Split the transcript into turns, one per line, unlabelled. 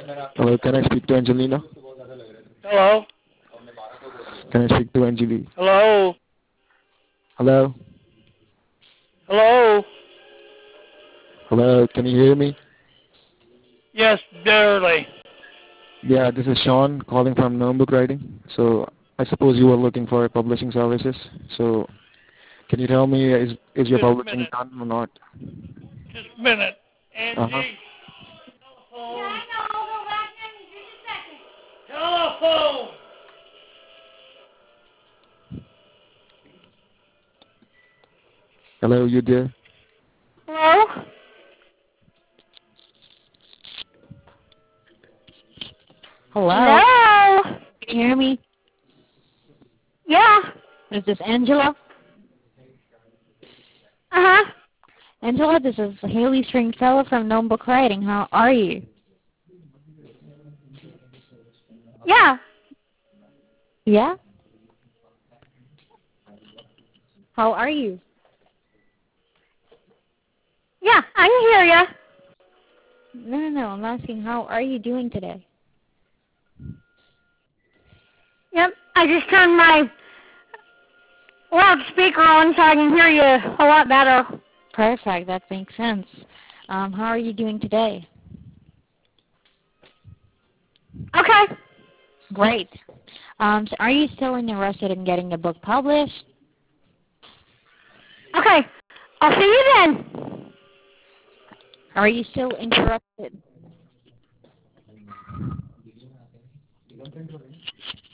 Hello, can I speak to Angelina?
Hello?
Can I speak to Angeli?
Hello?
Hello?
Hello?
Hello, can you hear me?
Yes, barely.
Yeah, this is Sean calling from Notebook Writing. So I suppose you are looking for publishing services. So can you tell me, is your
Just a
publishing
minute.
done or not?
Just a minute.
Uh-huh.
Angie? Telephone. Telephone!
Hello, you there?
Hello?
Hello?
Hello?
Can you hear me?
Yeah.
Is this Angela?
Uh-huh.
Angela, this is Haley Stringfellow from Notebook Writing. How are you?
Yeah.
Yeah? How are you?
Yeah, I can hear ya.
No. I'm asking how are you doing today?
Yep. I just turned my loudspeaker on so I can hear you a lot better.
Perfect. That makes sense. How are you doing today?
Okay.
Great. So are you still interested in getting the book published?
Okay. I'll see you then.
Are you still interested?